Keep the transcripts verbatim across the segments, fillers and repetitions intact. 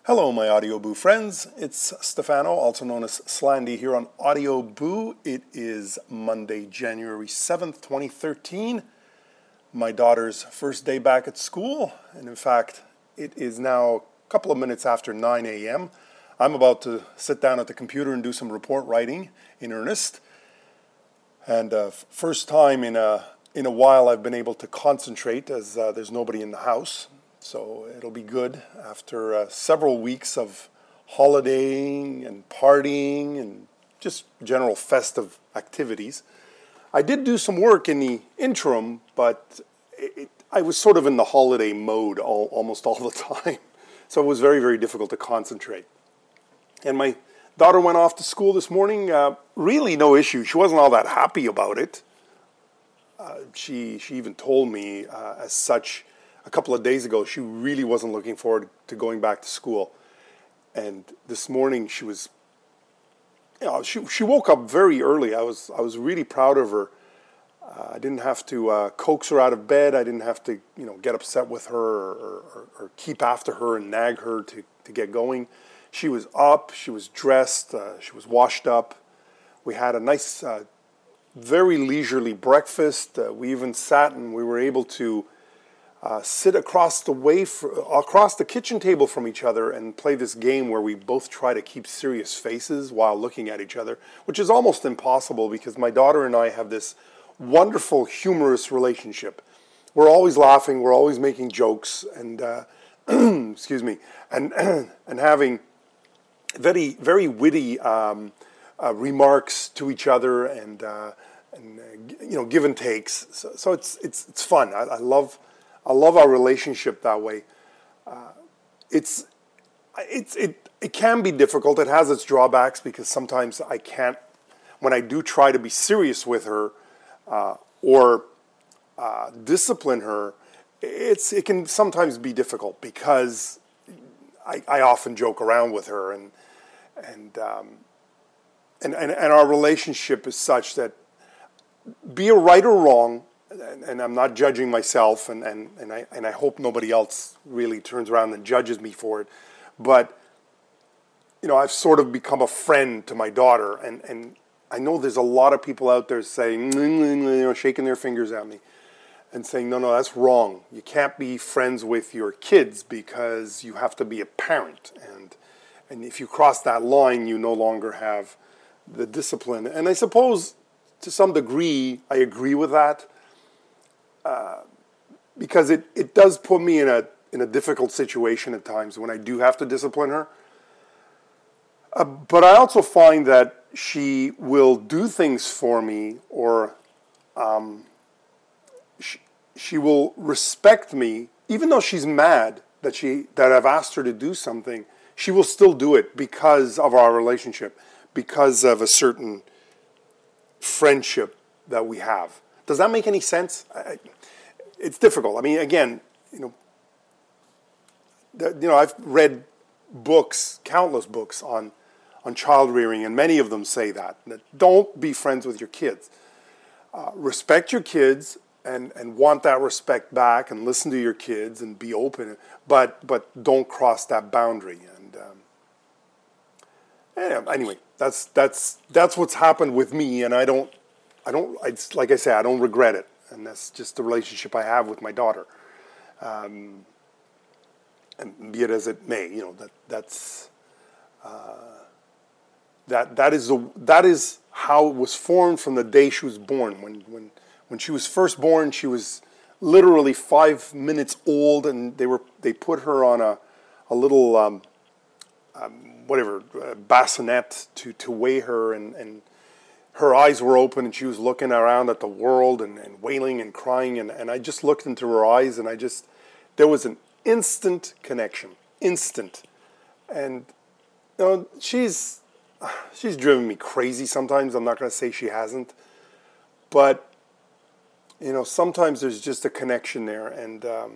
Hello, my Audio Boo friends. It's Stefano, also known as Slandy, here on Audio Boo. It is Monday, January seventh, twenty thirteen. My daughter's first day back at school, and in fact, it is now a couple of minutes after nine a.m. I'm about to sit down at the computer and do some report writing in earnest. And uh, first time in a in a while I've been able to concentrate as uh, there's nobody in the house. So it'll be good after uh, several weeks of holidaying and partying and just general festive activities. I did do some work in the interim, but it, it, I was sort of in the holiday mode all, almost all the time. So it was very, very difficult to concentrate. And my daughter went off to school this morning. Uh, really no issue. She wasn't all that happy about it. Uh, she, she even told me uh, as such a couple of days ago, she really wasn't looking forward to going back to school. And this morning she was, you know, she she woke up very early. I was I was really proud of her. Uh, I didn't have to uh, coax her out of bed. I didn't have to, you know, get upset with her or, or, or keep after her and nag her to, to get going. She was up, she was dressed, uh, she was washed up. We had a nice, uh, very leisurely breakfast. Uh, we even sat and we were able to Uh, sit across the way, for, across the kitchen table from each other and play this game where we both try to keep serious faces while looking at each other, which is almost impossible because my daughter and I have this wonderful, humorous relationship. We're always laughing, we're always making jokes, and uh, excuse me, and and having very very witty um, uh, remarks to each other, and uh, and uh, you know, give and takes. So, so it's it's it's fun. I, I love. I love our relationship that way. Uh, it's, it's, it, it can be difficult. It has its drawbacks because sometimes I can't, when I do try to be serious with her uh, or uh, discipline her, it's, it can sometimes be difficult because I, I often joke around with her, and, and, um, and, and, and our relationship is such that, be it right or wrong, and I'm not judging myself, and, and, and, I, and I hope nobody else really turns around and judges me for it. But, you know, I've sort of become a friend to my daughter, and, and I know there's a lot of people out there saying, you know, shaking their fingers at me and saying, no, no, that's wrong. You can't be friends with your kids because you have to be a parent. And, and if you cross that line, you no longer have the discipline. And I suppose to some degree, I agree with that. Uh, because it, it does put me in a in a difficult situation at times when I do have to discipline her. Uh, but I also find that she will do things for me, or um, she, she will respect me, even though she's mad that she that I've asked her to do something. She will still do it because of our relationship, because of a certain friendship that we have. Does that make any sense? I, it's difficult. I mean, again, you know, the, you know, I've read books, countless books on on child rearing, and many of them say that, that don't be friends with your kids. Uh, respect your kids and and want that respect back, and listen to your kids and be open, but but don't cross that boundary. And um, yeah, anyway, that's that's that's what's happened with me, and I don't. I don't, it's, like I say, I don't regret it. And that's just the relationship I have with my daughter. Um, and be it as it may, you know, that that's, uh, that, that is, the, that is how it was formed from the day she was born. When, when, when she was first born, she was literally five minutes old, and they were, they put her on a, a little, um, um, whatever, uh, bassinet to, to weigh her, and, and, her eyes were open, and she was looking around at the world and, and wailing and crying. And, and I just looked into her eyes, and I just, there was an instant connection, instant. And, you know, she's, she's driven me crazy sometimes. I'm not going to say she hasn't. But, you know, sometimes there's just a connection there. And, um,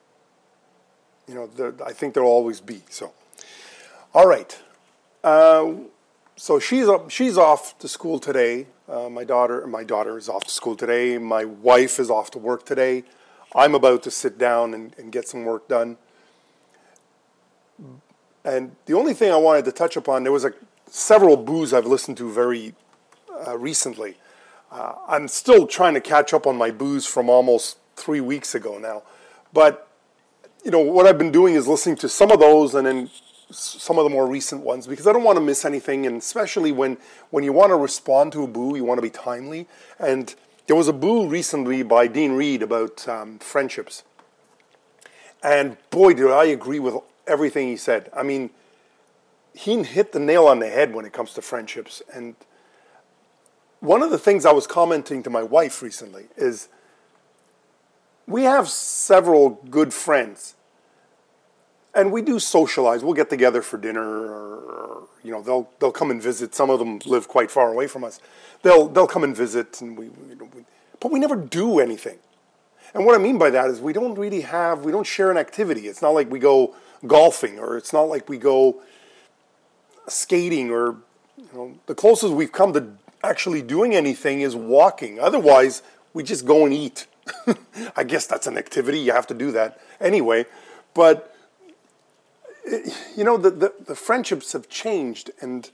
you know, there, I think there'll always be. So, all right. Uh, So she's up, she's off to school today. Uh, my daughter, my daughter is off to school today. My wife is off to work today. I'm about to sit down and, and get some work done. And the only thing I wanted to touch upon, there was a, several boos I've listened to very uh, recently. Uh, I'm still trying to catch up on my boos from almost three weeks ago now. But, you know, what I've been doing is listening to some of those and then some of the more recent ones because I don't want to miss anything. And especially when, when you want to respond to a boo, you want to be timely. And there was a boo recently by Dean Reed about um, friendships. And boy, did I agree with everything he said. I mean, he hit the nail on the head when it comes to friendships. And one of the things I was commenting to my wife recently is we have several good friends. And we do socialize. We'll get together for dinner, or, you know, they'll they'll come and visit. Some of them live quite far away from us. They'll they'll come and visit, and we, we, we but we never do anything. And what I mean by that is we don't really have, we don't share an activity. It's not like we go golfing, or it's not like we go skating, or, you know, the closest we've come to actually doing anything is walking. Otherwise, we just go and eat. I guess that's an activity. You have to do that anyway. But you know, the, the, the friendships have changed, and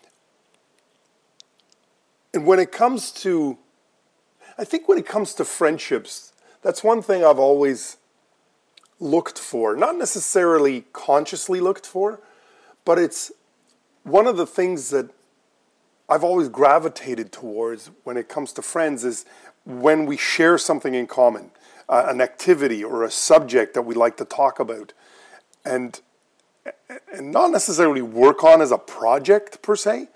and when it comes to, I think when it comes to friendships, that's one thing I've always looked for, not necessarily consciously looked for, but it's one of the things that I've always gravitated towards when it comes to friends is when we share something in common, uh, an activity or a subject that we like to talk about, and and not necessarily work on as a project per se.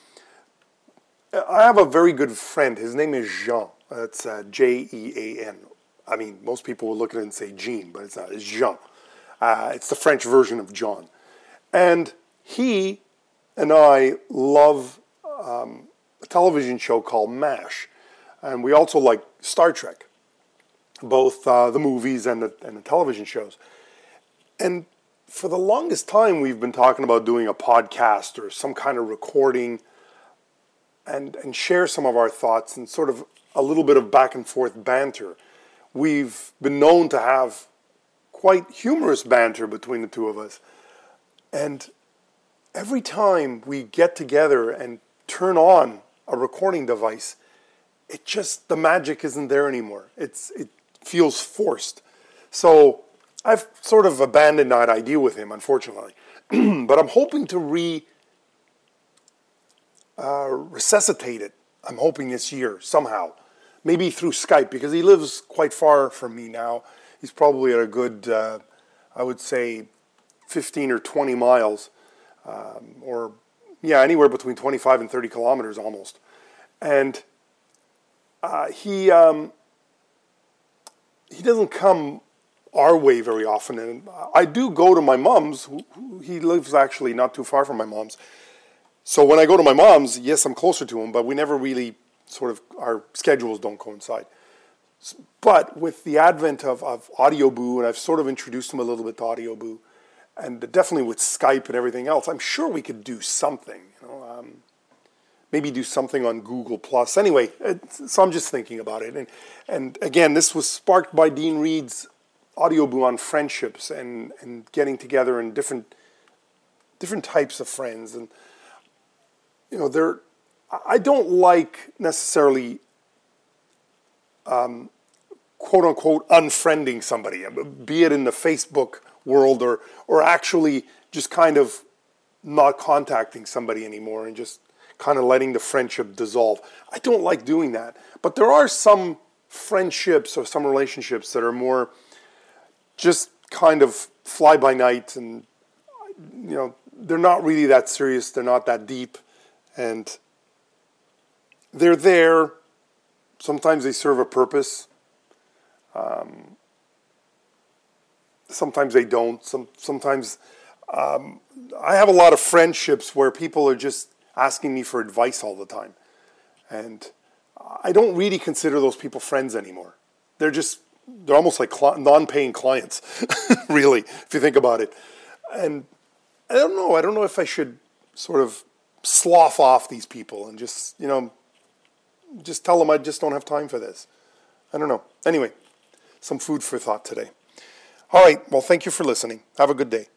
I have a very good friend. His name is Jean. That's uh, J E A N. I mean, most people will look at it and say Jean, but it's not. It's Jean. Uh, it's the French version of John. And he and I love um, a television show called MASH. And we also like Star Trek, both uh, the movies and the, and the television shows. And for the longest time, we've been talking about doing a podcast or some kind of recording and, and share some of our thoughts and sort of a little bit of back and forth banter. We've been known to have quite humorous banter between the two of us. And every time we get together and turn on a recording device, it just, the magic isn't there anymore. It's It feels forced. So I've sort of abandoned that idea with him, unfortunately. But I'm hoping to re uh, resuscitate it. I'm hoping this year, somehow. Maybe through Skype, because he lives quite far from me now. He's probably at a good, uh, I would say, fifteen or twenty miles. Um, or, yeah, anywhere between twenty-five and thirty kilometers almost. And uh, he um, he doesn't come our way very often, and I do go to my mom's. Who, who, he lives actually not too far from my mom's. So when I go to my mom's, yes, I'm closer to him, but we never really sort of, our schedules don't coincide. But with the advent of, of AudioBoo, and I've sort of introduced him a little bit to AudioBoo, and definitely with Skype and everything else, I'm sure we could do something. You know, um, maybe do something on Google Plus. Anyway, so I'm just thinking about it. And and again, this was sparked by Dean Reed's AudioBoo on friendships and, and getting together and different different types of friends. And, you know, they're, I don't like necessarily, um, quote unquote, unfriending somebody, be it in the Facebook world or or actually just kind of not contacting somebody anymore and just kind of letting the friendship dissolve. I don't like doing that. But there are some friendships or some relationships that are more just kind of fly by night, and, you know, they're not really that serious, they're not that deep, and they're there. Sometimes they serve a purpose. Um, sometimes they don't. Some sometimes um, I have a lot of friendships where people are just asking me for advice all the time, and I don't really consider those people friends anymore. They're just they're almost like cl- non-paying clients, really, if you think about it. And I don't know. I don't know if I should sort of slough off these people and just, you know, just tell them I just don't have time for this. I don't know. Anyway, some food for thought today. All right. Well, thank you for listening. Have a good day.